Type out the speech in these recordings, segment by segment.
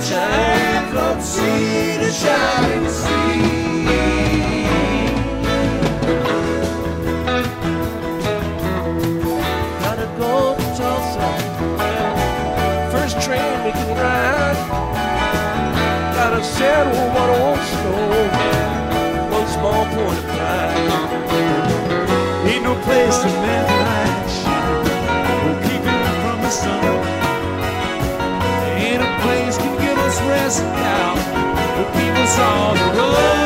sunshine from sea to shining sea. Gotta go to Tulsa, first train we can ride. Gotta settle one old stone, one small point of pride. Ain't no place to man the light shine, will keep him from the sun. Ain't a place can give us rest now, will keep us on the road.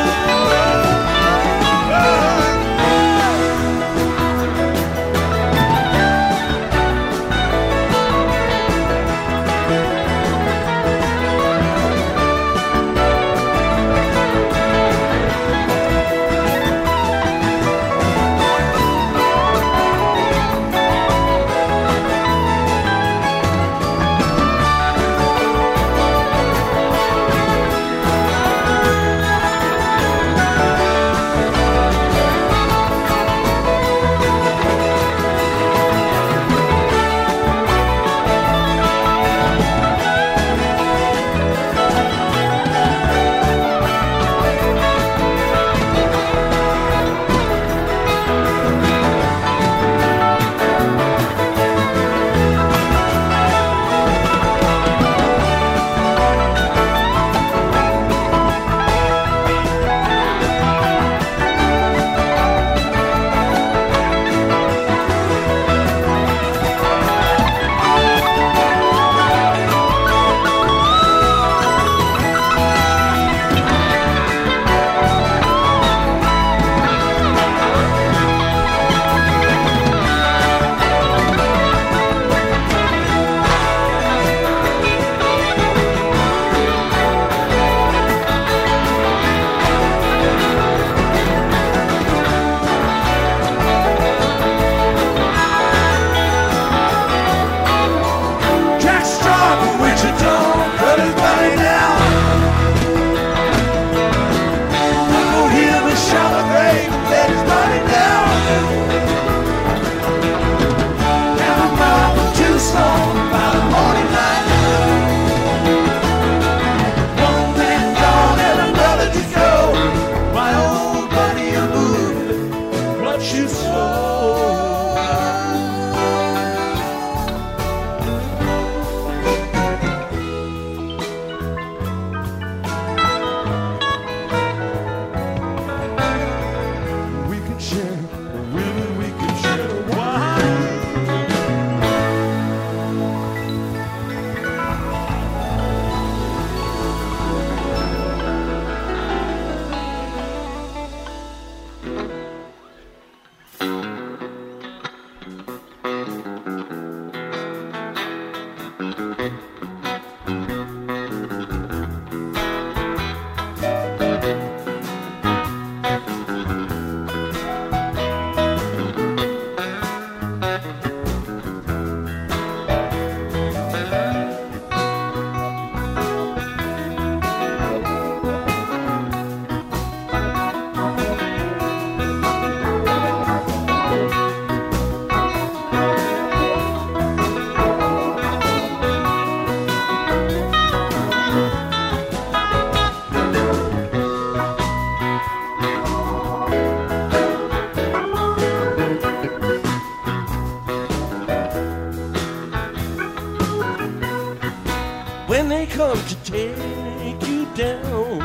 When they come to take you down,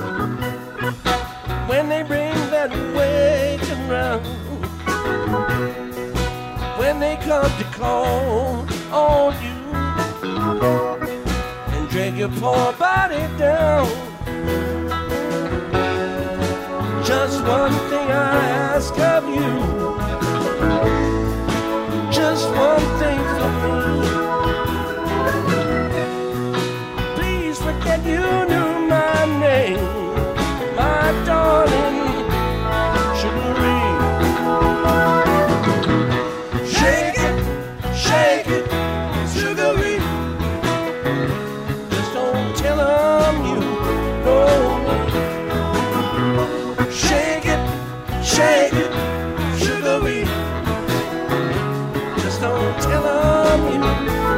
when they bring that wagon round, when they come to call on you and drag your poor body down, just one thing I ask of you, just one thing for me. Forget you knew my name, my darling Sugaree. Shake it, Sugaree. Just don't tell them you know me. Shake it, Sugaree. Just don't tell them you know me.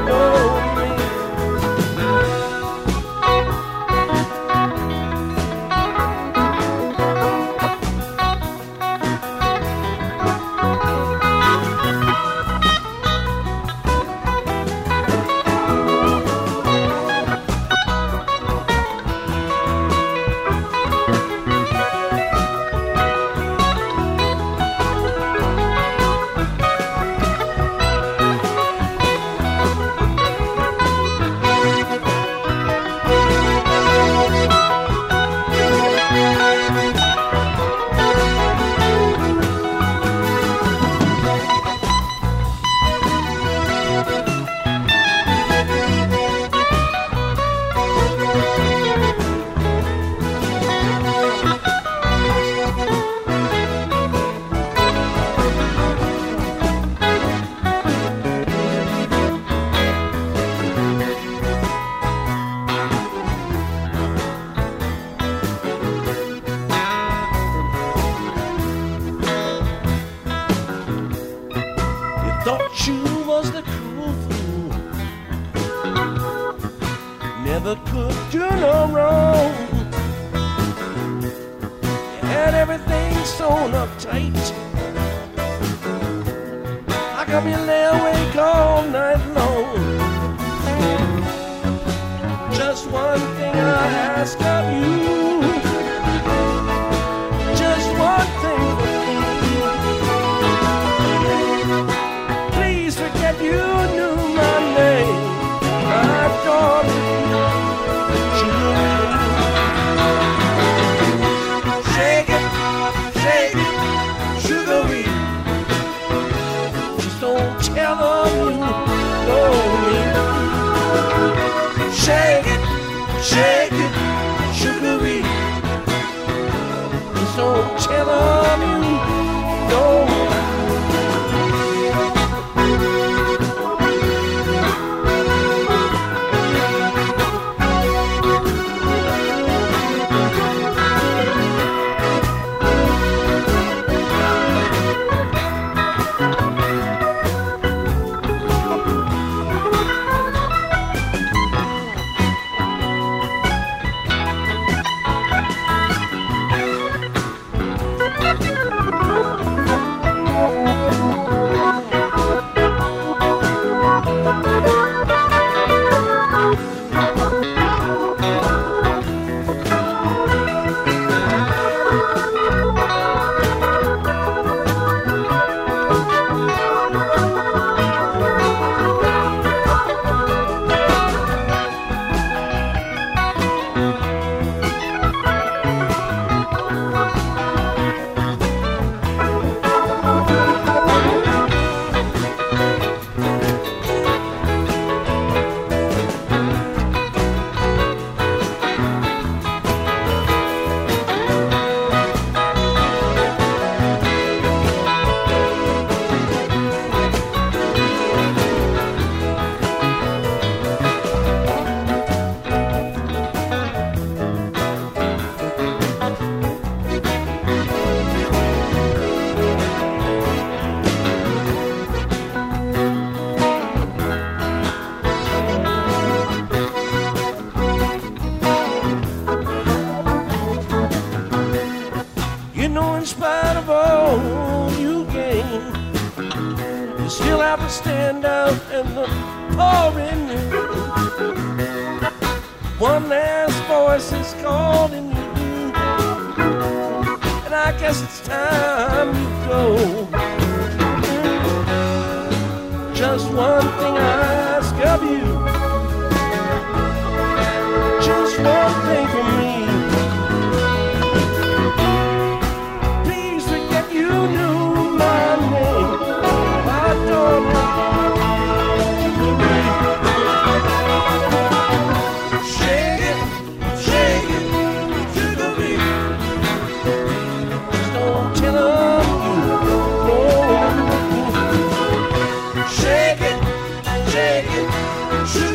never could do no wrong. You had everything sewn up tight. How come you lay awake all night long? Just one thing I ask of you, just one thing for me. Please forget you knew my name, my daughter. Shake it, sugary. Just don't tell them you know me. Shake it, sugary. Just don't tell them you know me. In spite of all you gain, you still have to stand out in the pouring rain. One last voice is calling you, and I guess it's time you go. Just one thing I ask of you, just one thing from me. Shake it, sugar.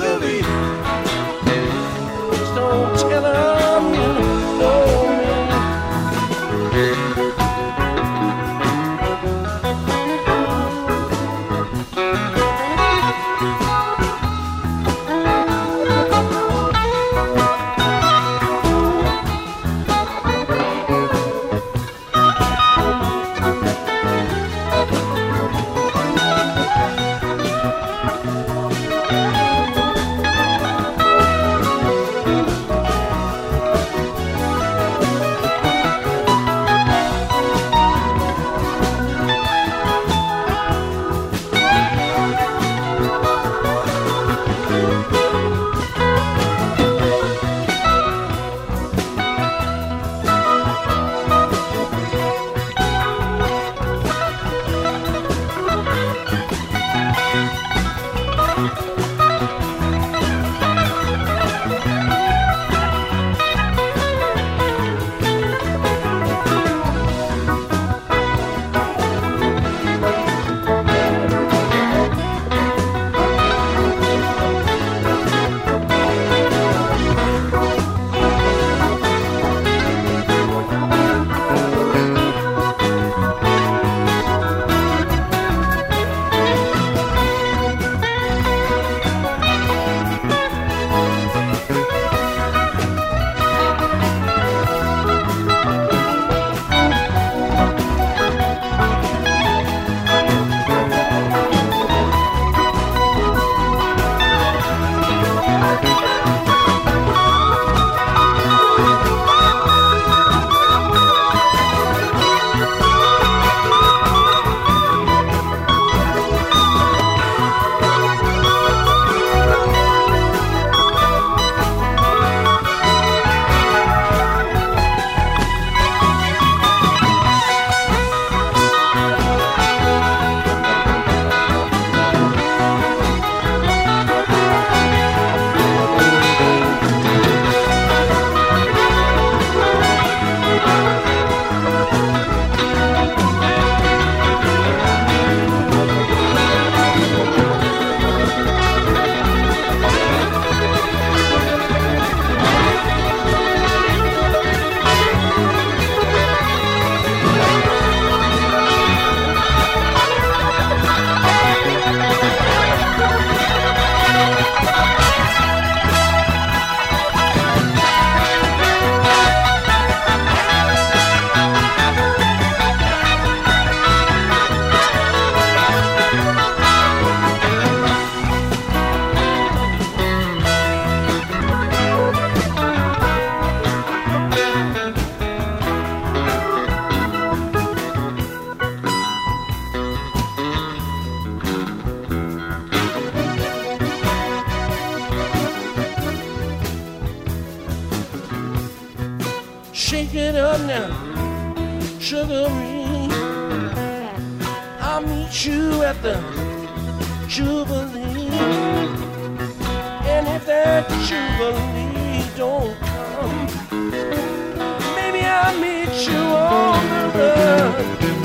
Shake it up now, Sugaree. I'll meet you at the Jubilee. And if that Jubilee don't come, maybe I'll meet you on the run.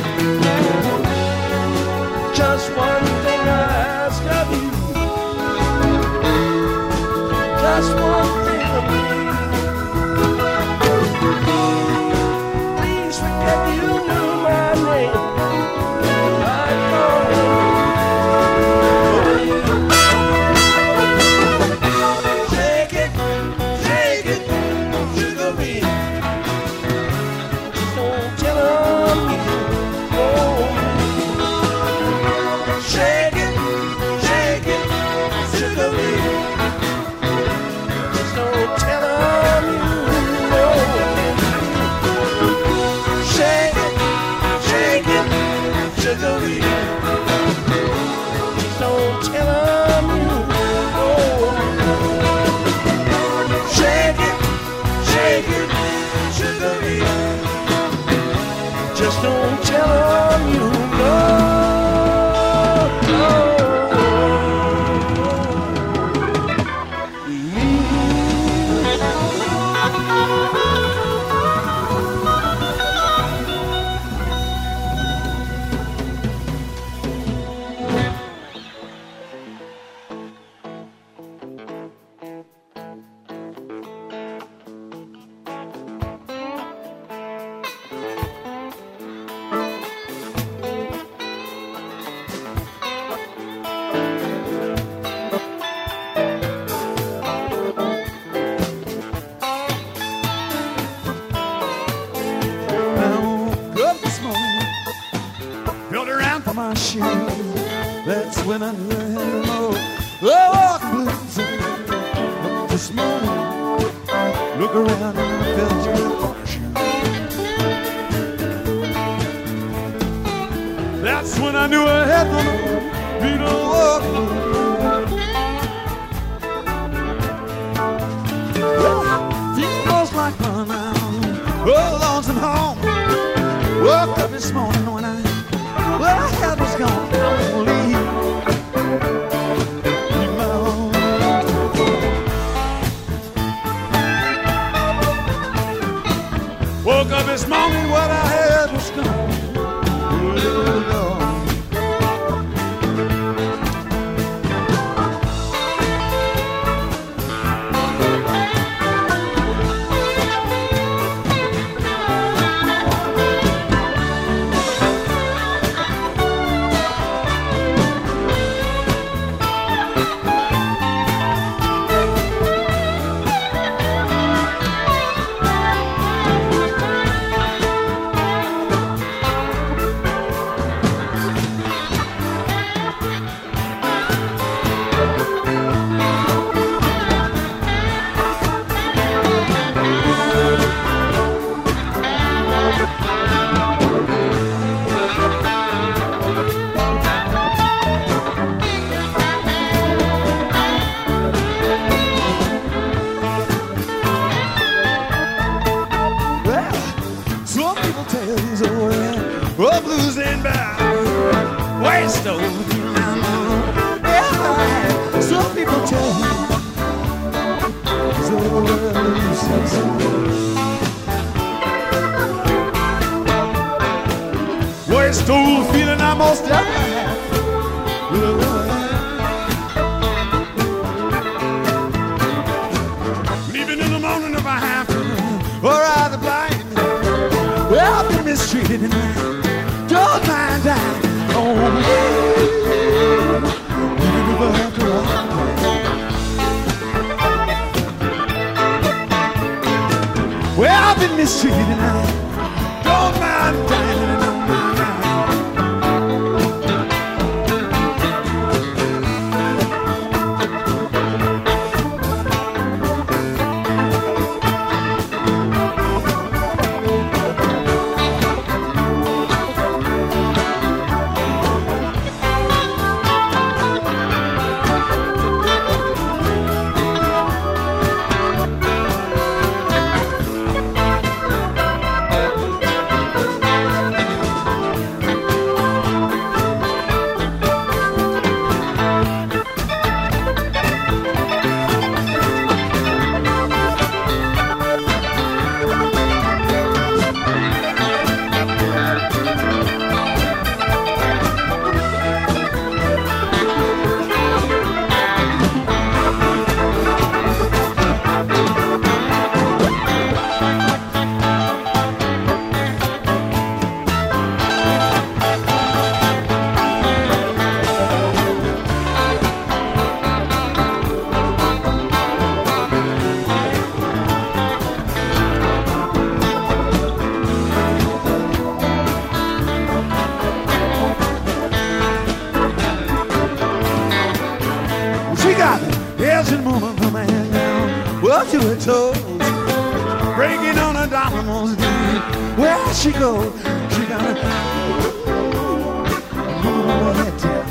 Just one thing I ask of you, just one thing of me. Please forget you knew my name. I called you. Shake it, Sugaree. Just don't tell 'em you know me. Shake it, Sugaree. Just don't tell 'em you know me. Shake it, Sugaree. Just don't tell 'em you know me. Shake it, Sugaree. Just don't tell 'em you know. That's when I knew I had them all. Oh, blues this morning. Look around and I felt your fortune. That's when I knew I had them all. You know what? Feels like running around. Oh, lonesome home. Woke up this morning when well, I had was gone. I won't leave my home. Woke up this morning, what I had was gone. Oh, blues and bad, waste of yeah, some people tell me so waste old feeling I most ever had. Leaving in the morning if I have to, or either blind. Well, I've been mistreated and don't mind that. Oh, you never have to walk. Well, I've been mistreated and I don't mind dying. her toes, breaking on her dominoes. Where she goes, she gotta move her head down.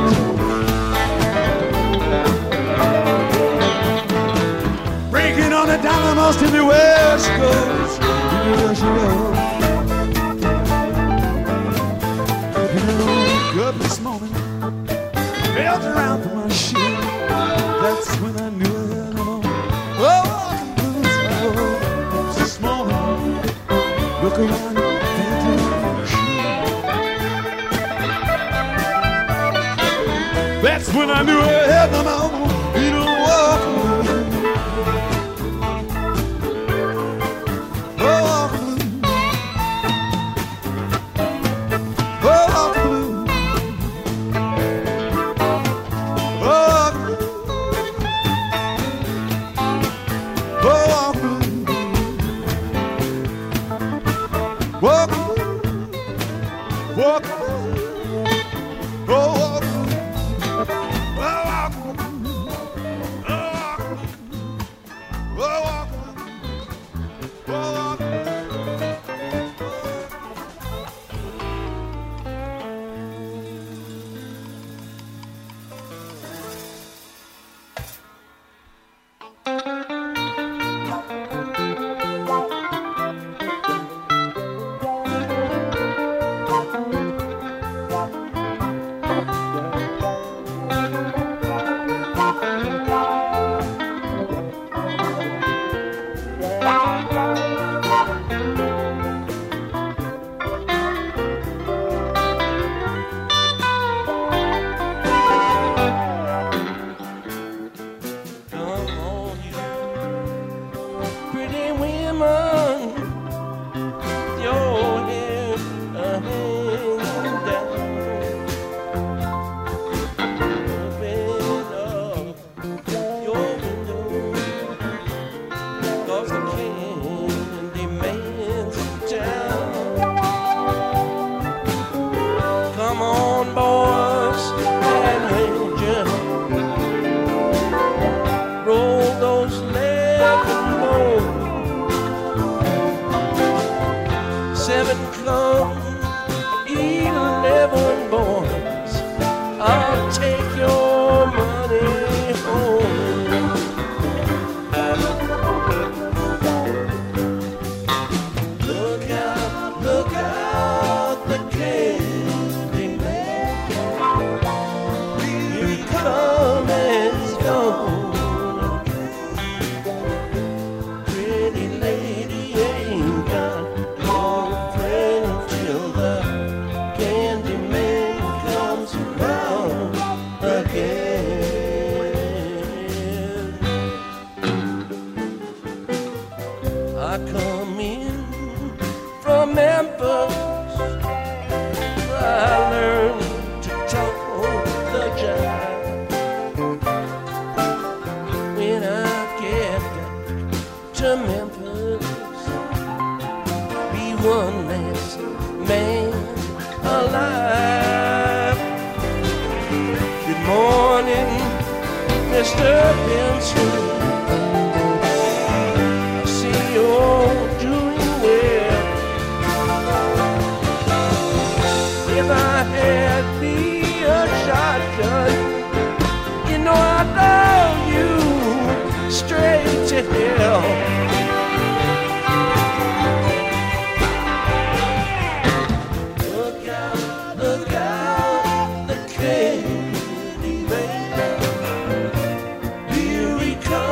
Breaking on the dominoes to the where she goes, where she goes. Woke up this morning, felt around for my shoe. That's when I knew I had them on. Oh, this morning, look around, felt around for my shoe. That's when I knew I had them on. You don't walk away. Here he comes.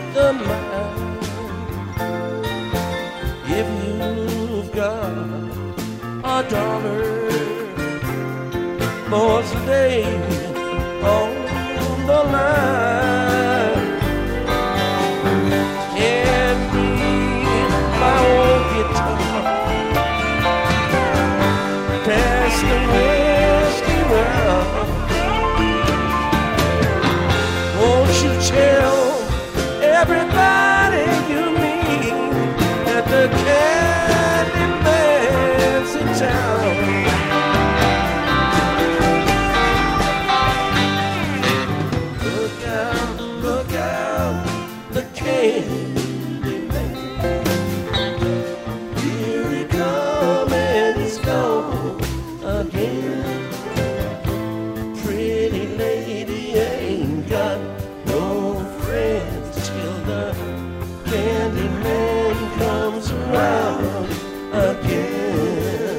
the mind. If you've got a dollar, boys, lay on the line. And me, my old guitar, pass the whiskey round. Won't you tell everybody you meet that the candy man's in town? Look out, the candy man. Here he comes and he's gone again. Pretty lady ain't got no friends till the candy man comes around again.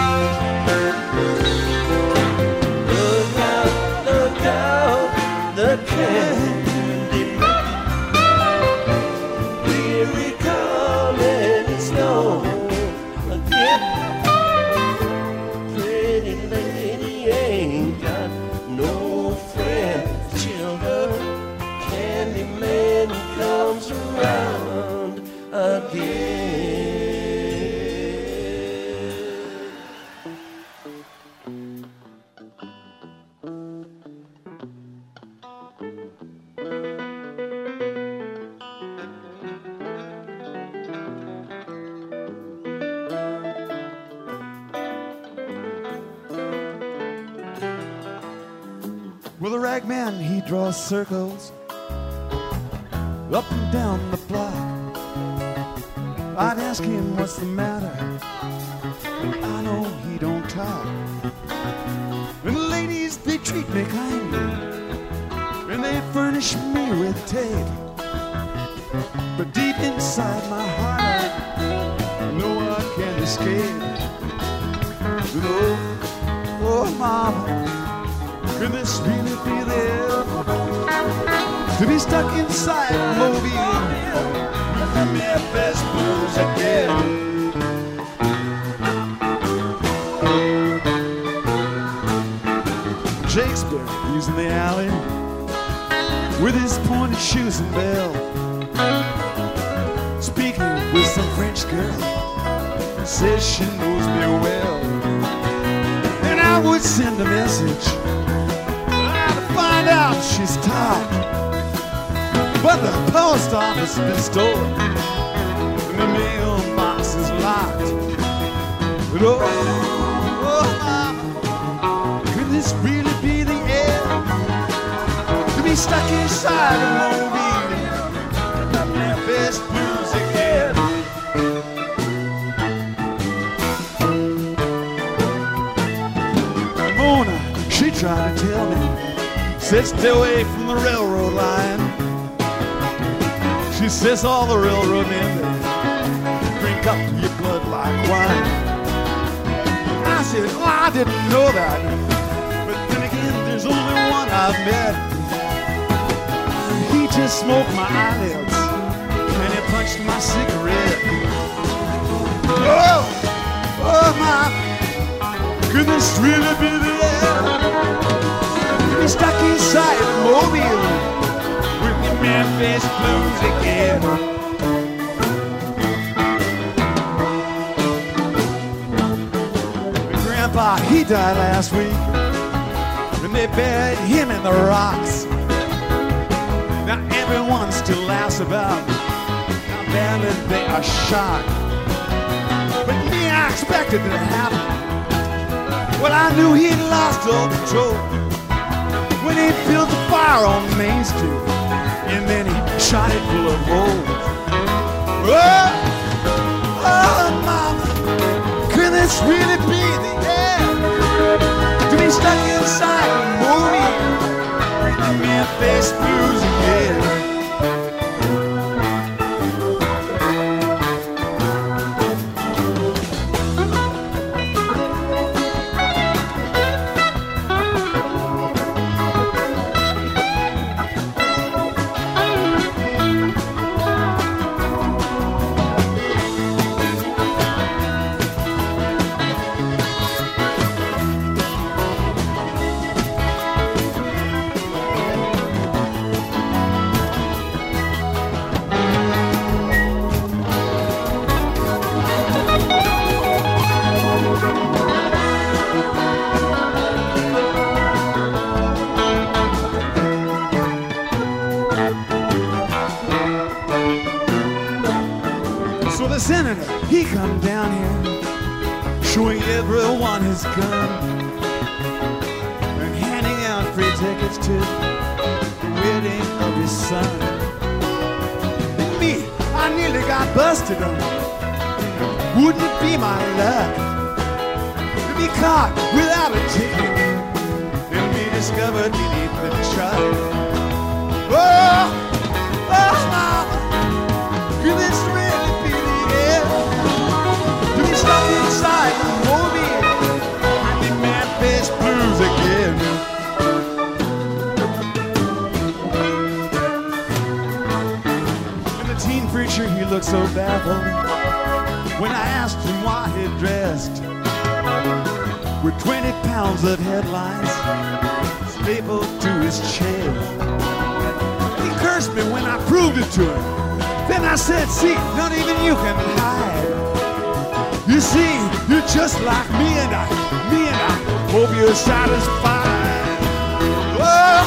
Look out, the candy man. Here he comes and he's gone again. Pretty lady ain't got no friends till the candy man comes around again. Well, the rag man, he draws circles up and down the block. I'd ask him what's the matter. I know he don't talk. And the ladies, they treat me kindly, and they furnish me with tape. But deep inside my heart, I know I can't escape. You know, oh mama, could this really be there? To be stuck inside Mobile with the Memphis Blues again. Shakespeare, he's in the alley with his pointed shoes and bell, speaking with some French girl, says she knows me well. And I would send a message to find out she's tired, but the post office has been stolen and the mailbox is locked. But oh, mama, could this really be the end? To be stuck inside a Mobile, the Memphis Blues again. Mona, she tried to tell me, said stay away from the railroad line. She says all the railroad men, they drink up your blood like wine. I said, oh, I didn't know that. But then again, there's only one I've met. He just smoked my eyelids and he punched my cigarette. Oh my, could this really be the end? To be stuck inside Mobile with the Memphis Blues again. Grandpa, he died last week when they buried him in the rocks. Now everyone still laughs about how badly they are shot. But me, I expected it to happen. Well, I knew he'd lost all control when he built a fire on Main Street, and then he shot it full of holes. Oh, mama, could this really be the end? To be stuck inside a movie with the Memphis Blues again. So the senator, he come down here, showing everyone his gun, and handing out free tickets to the wedding of his son. And me, I nearly got busted on. Wouldn't it be my luck to be caught without a ticket and be discovered beneath the truck? Oh, mama, could this really be the end? To be stuck inside the movie and the Memphis Blues again. And the teen preacher, he looked so baffled when I asked him why he dressed with 20 pounds of headlines stapled to his chest. He cursed me when I proved it to him. Then I said, see, not even you can hide. You see, you're just like me and I hope you're satisfied. Oh,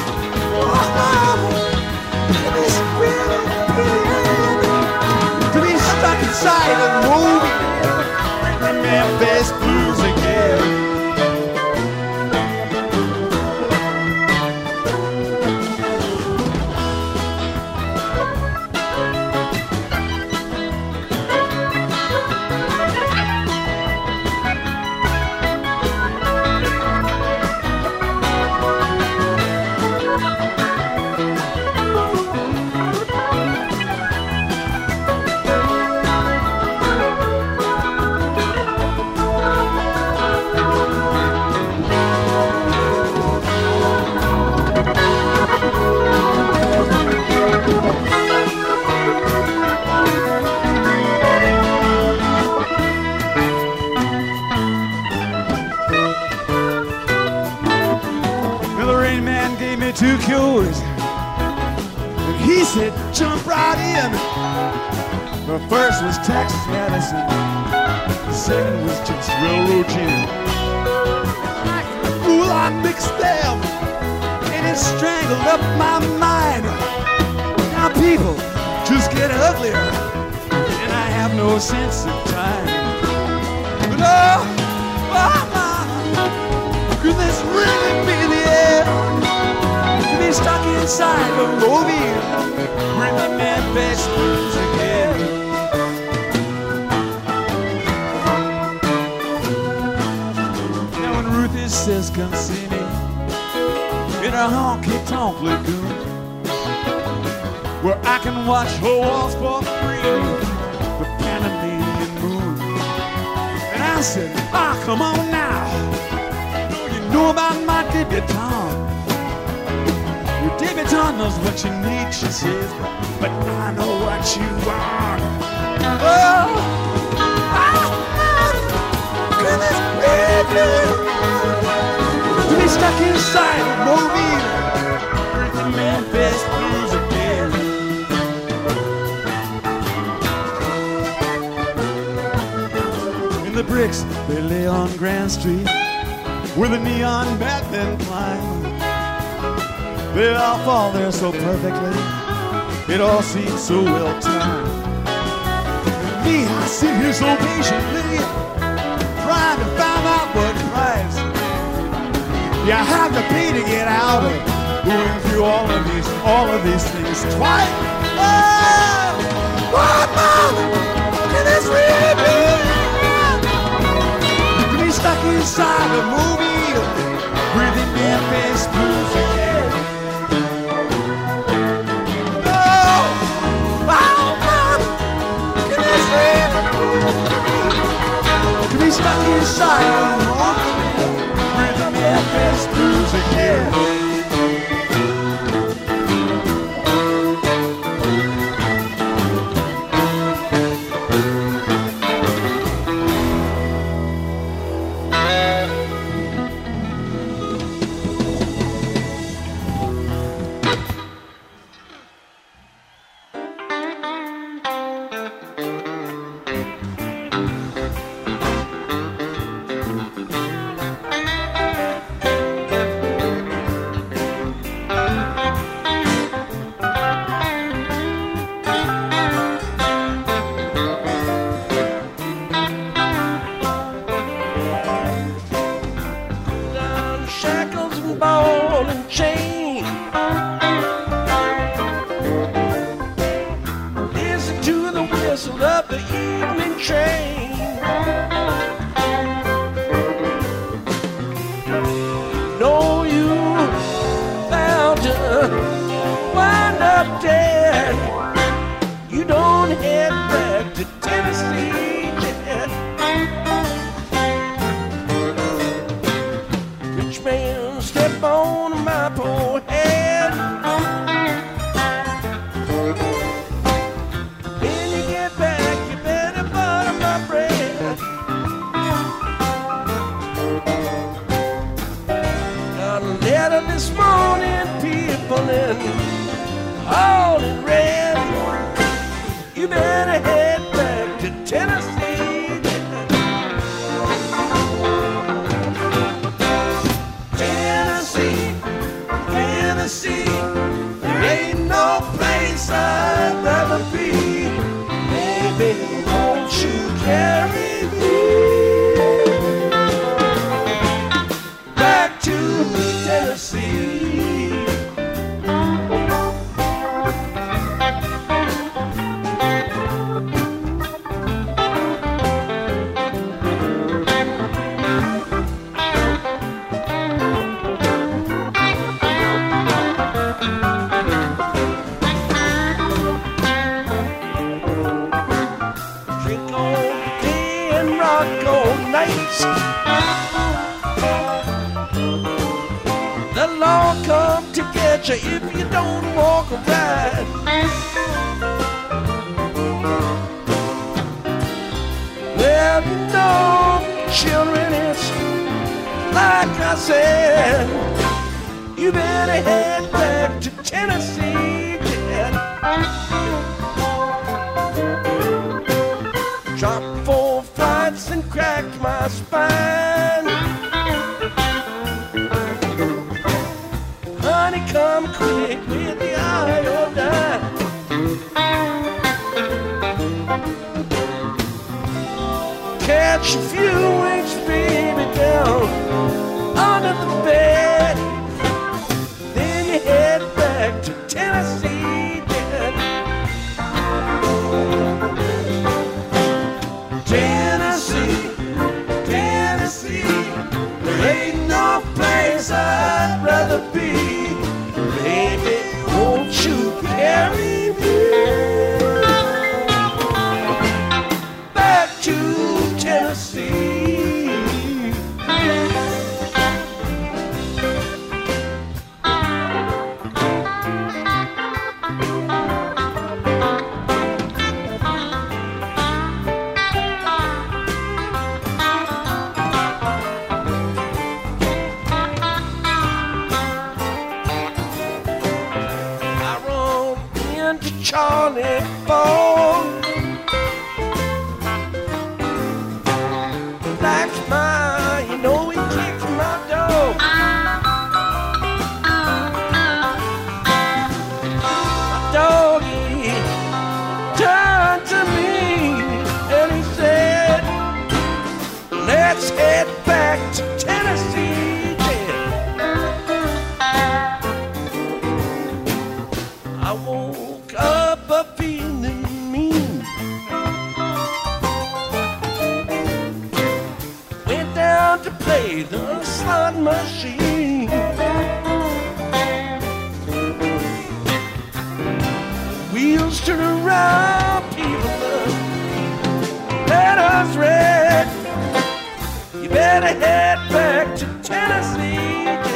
it's really to be stuck inside a movie, the Memphis Blues again. Two cures, and he said jump right in. The first was Texas medicine, the second was just railroad gin. Like the fool, I mixed them, and it strangled up my mind. Now people just get uglier, and I have no sense of time. But oh, mama, could this really be the end? Stuck inside a movie, bring the Memphis Blues again. Now when Ruthie says come see me in a honky-tonk lagoon, where I can watch her walls for free, the Panamanian moon. And I said, come on now, you know about my debutante. Debutante knows what you need, she says, but I know what you want. Oh, goodness gracious, to be stuck inside a movie, the Memphis Blues again. In the bricks, they lay on Grand Street, where the neon Batman climbs. They all fall there so perfectly, it all seems so well timed. And me, I sit here so patiently, trying to find out what price you have to pay to get out of going through all of these things twice. Oh, what mama, can this really be? To be stuck inside a movie, breathing Memphis Blues again. To be stuck inside a movie, with the Memphis Blues again. whistle of the evening train. Know you bound to wind up dead. You don't head back to Tennessee yet. Rich man, step on my poor head. When you get back, you better butter my bread. Got a letter this morning, people in all in red. You better head back to Tennessee. Tennessee, Tennessee, there ain't no place I'd rather be. Baby, won't you carry me back to Tennessee? Drink all day and rock all night. The law come to get you if you don't walk right. Well, you know, children, it's like I said. You better head back to Tennessee, yeah. Drop 4 flights and crack my spine. Honey, come quick with the iodine. Catch a few winks, baby, down under the bed. Then you head back to Tennessee, yeah. Tennessee, Tennessee, there ain't no place I'd rather be. Baby, won't you carry me back to Tennessee? Charlie Ball, black smile, you know he kicked my door. My doggy turned to me and he said, let's head back to Tennessee. I woke up a feeling mean. Went down to play the slot machine. Wheels turn around, people, let us red. You better head back to Tennessee, yeah.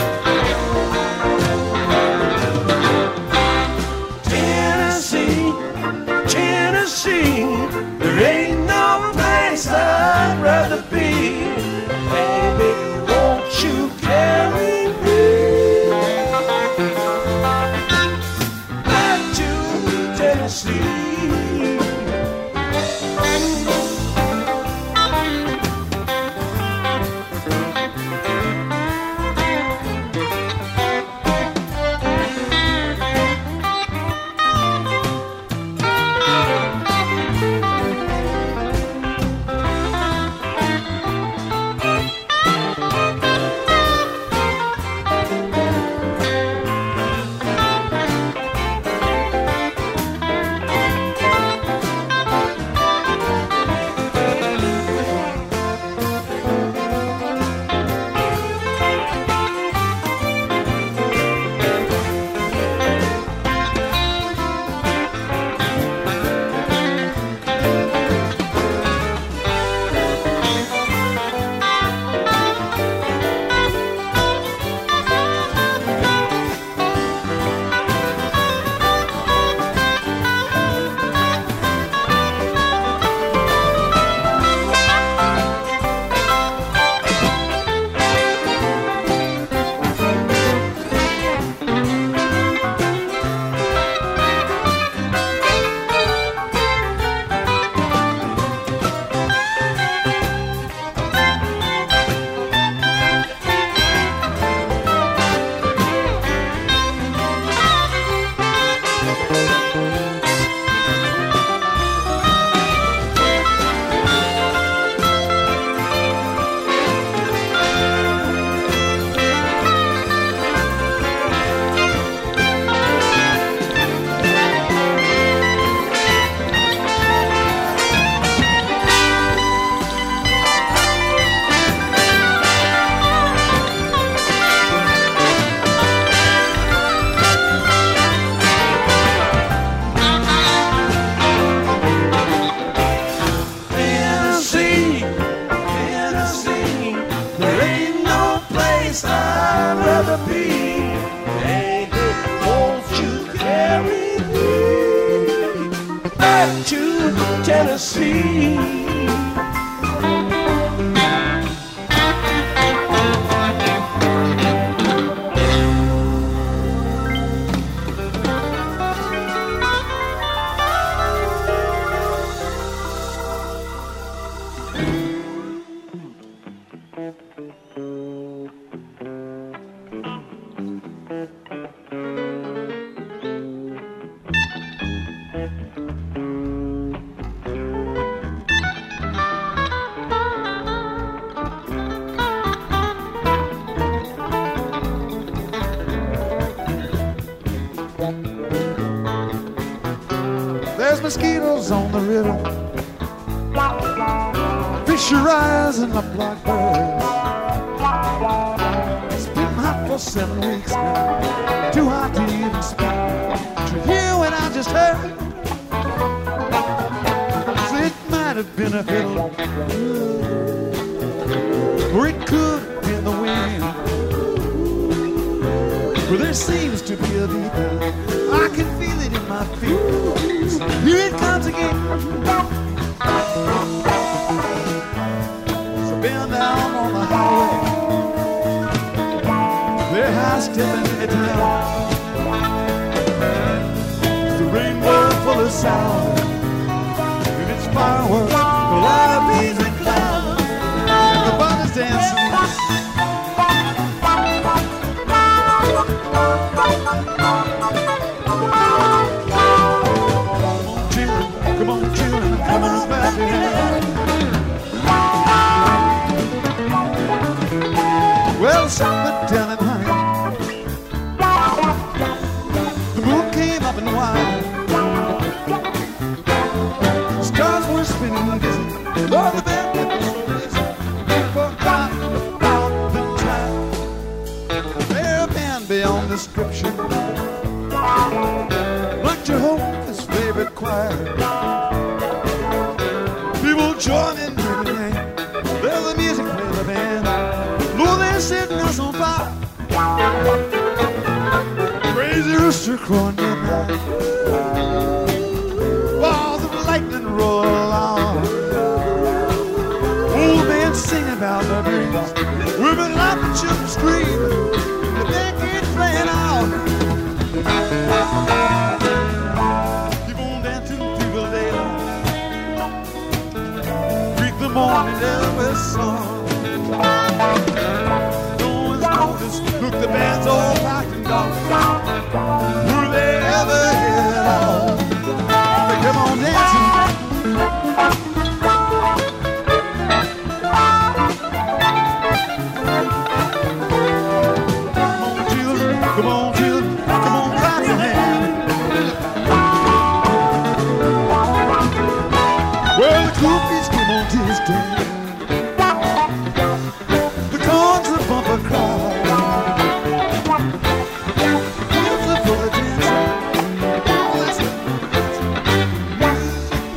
Tennessee, there ain't no place I'd rather be. Baby, won't you carry me back to Tennessee? back to Tennessee. There's mosquitoes on the river, fish are rising up like birds. It's been hot for 7 weeks now, too hot to even speak. Did you hear what I just heard? It might have been a fiddle, or it could have been the wind. Well, there seems to be a beat now. I can feel it in my feet. Here it comes again. So bend down on the highway. They're high-stepping into town. The rainbow full of sound, and it's fireworks, a lot of bees and clouds, and the bunnies dancing. Come on, children, come on, clap your hands. Well, something down in honey. The moon came up and wide. Stars were spinning dizzy. Lord, the band was so busy. Forgot about the time. There a man beyond description, like Jehovah's favorite choir. People join in the name. There's the music, play the band. Lord, they're setting us on fire. Crazy rooster crowing midnight. Balls of lightning roll along. Old men sing about their dreams. Women laugh and children scream. But they can't play it out. Keep on dancing through the daylight. Greet the morning air with song. No one's noticed. Look, the band's all packed and gone. Will they ever hear it all? They come on dancing. Come on, children, come on, clap your hands. Well, the groupies come on Tuesday. The corn's a bumper crowd. Here's a full of dancing.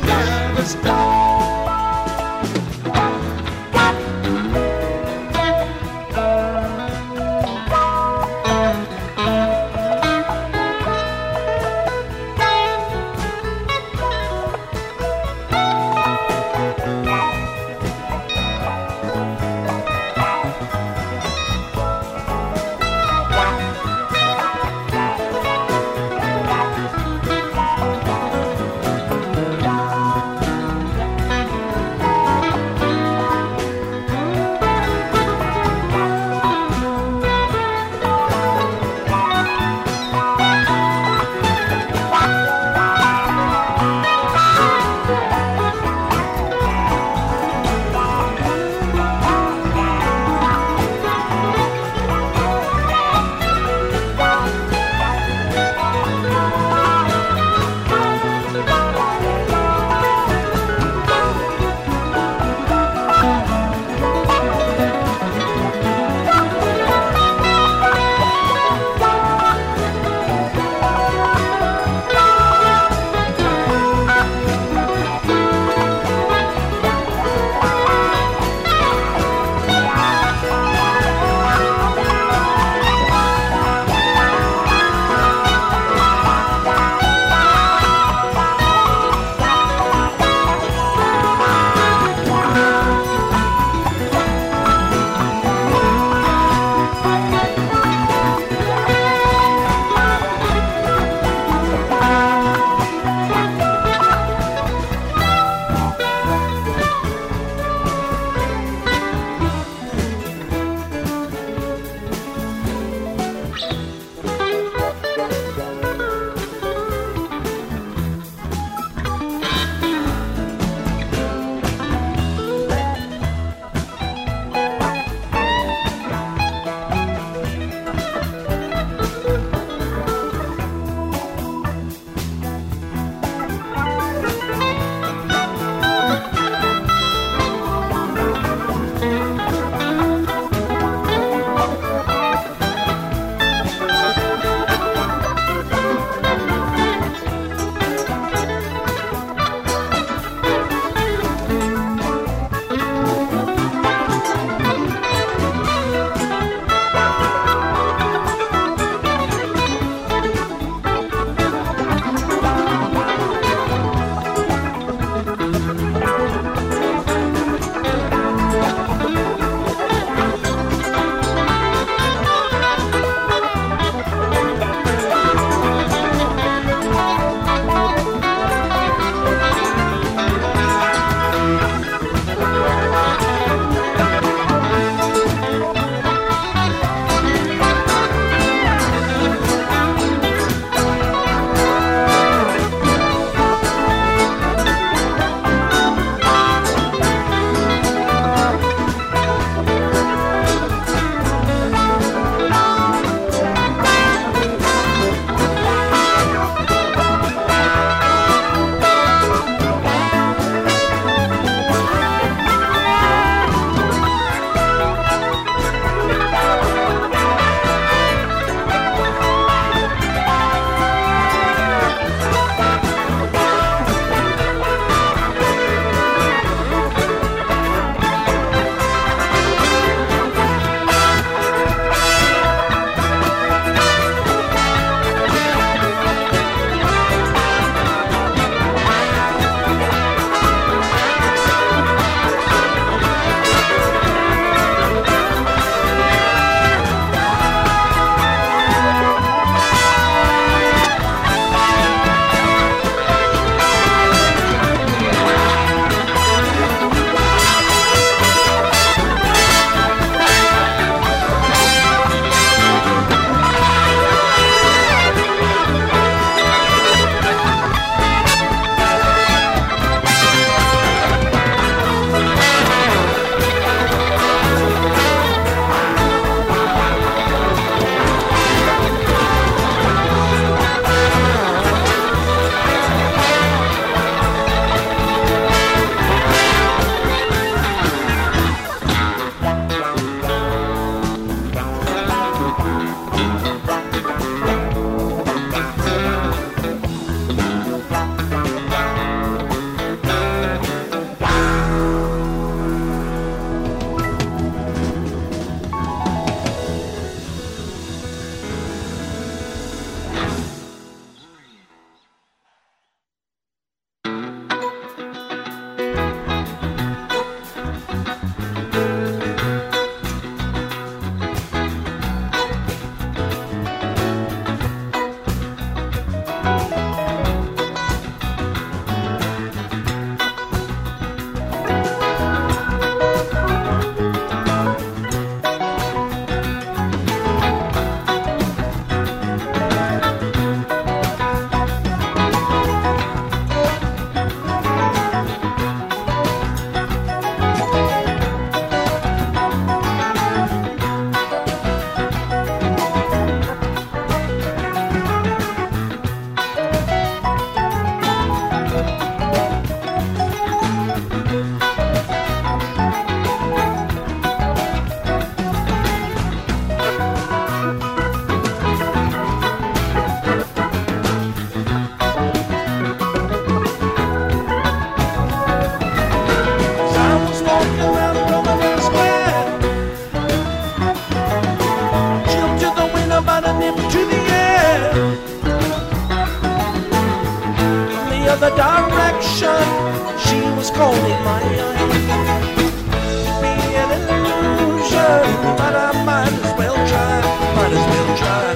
other direction. She was calling my eye. Be an illusion, but I might as well try. Might as well try.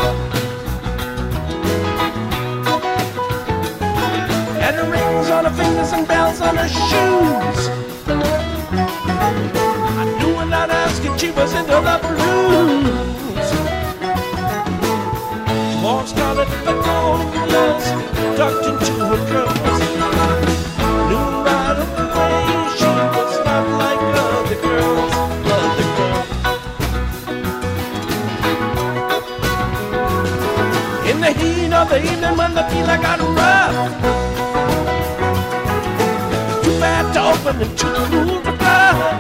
And rings on her fingers and bells on her shoes. I knew without asking she was into the blues. She wore scarlet begonias tucked into her curls. Knew right away she was not like other girls, other girls. In the heat of the evening when the feeling got rough, too bad to open and too cool to cry.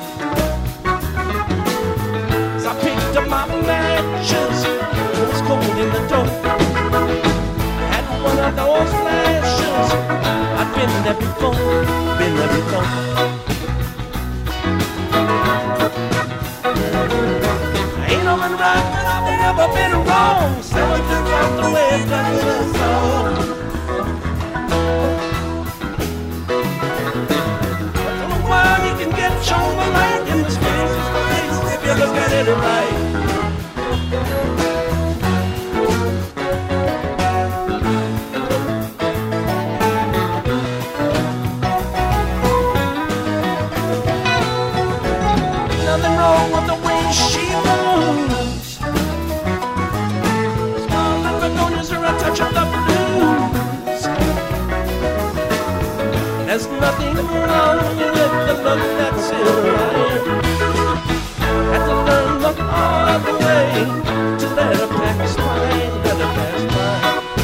So I picked up my matches, it was cold in the door. I had one of those flashes, I'd been there before, been there before. I ain't been right, but I've never been wrong. Someone took out the way it does the song. You can get shown the light in the space if you look at it right. Nothing wrong with the way she moves. Scarlet begonias are a touch of the blues. There's nothing wrong with the look that's in her eye. Had to learn the hard way to let her pass by, let her pass by.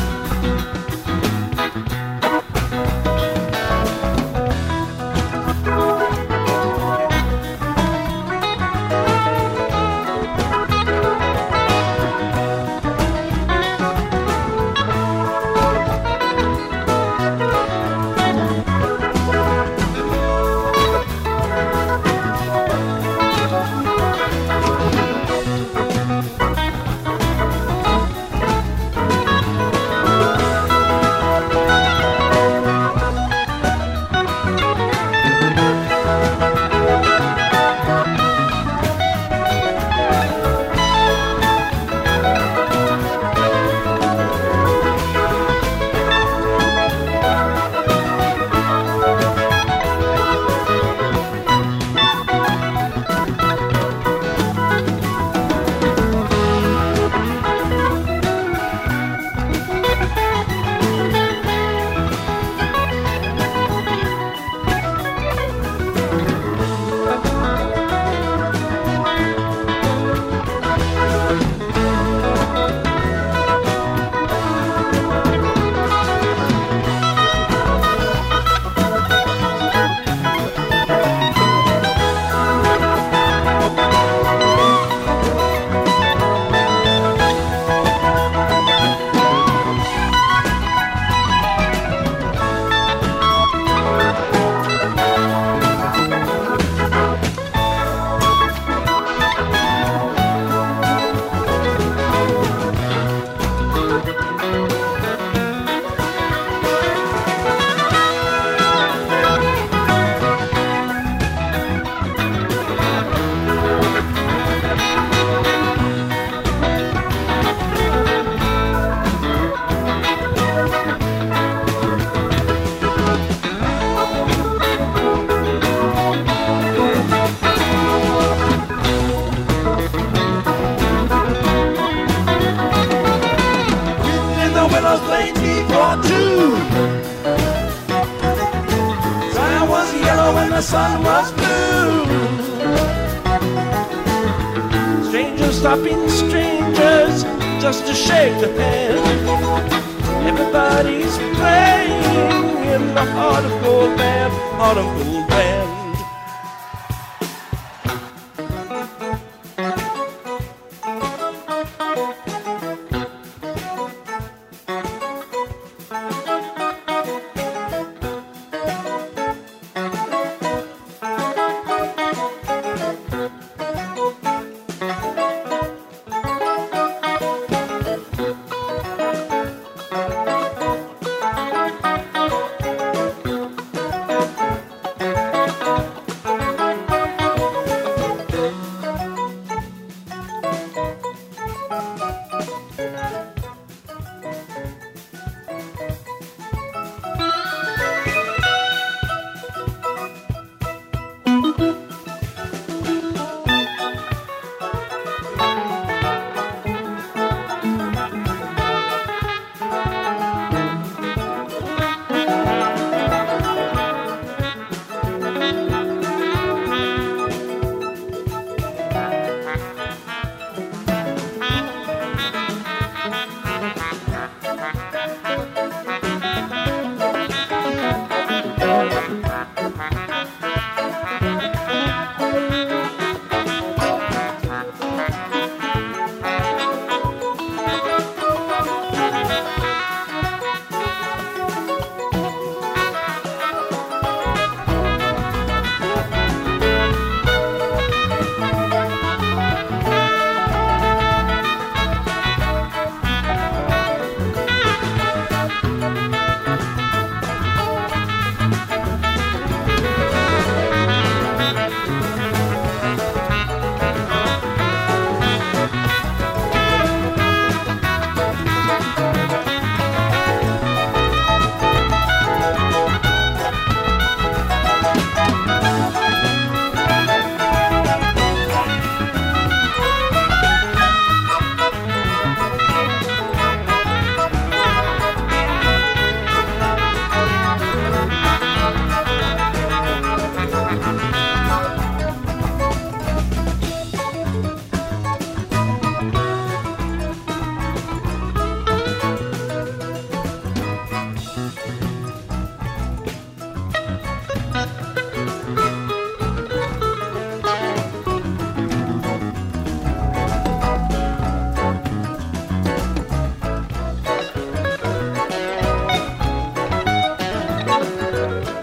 The sun was blue. Strangers stopping strangers just to shake the hand. Everybody's playing in the heart of gold band, heart of gold band. Bye.